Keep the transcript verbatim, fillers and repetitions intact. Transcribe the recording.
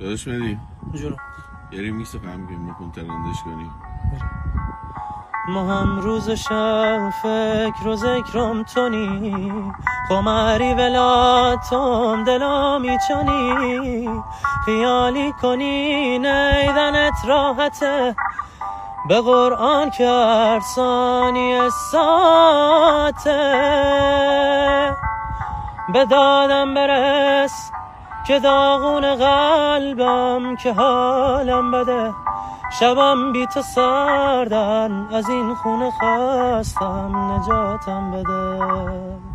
داداش مدی جونم یه ریمیکس غمگین بکن ترندش کنی. ما هم روز شب فکر و ذکرم تونی خماری ولاتم دلا میچنی خیالی کنی نیدنت راحته به قرآن که هر ثانیه ساعته به دادم برس که داغون قلبم که حالم بده شبم بی تو سردن از این خونه خواستم نجاتم بده.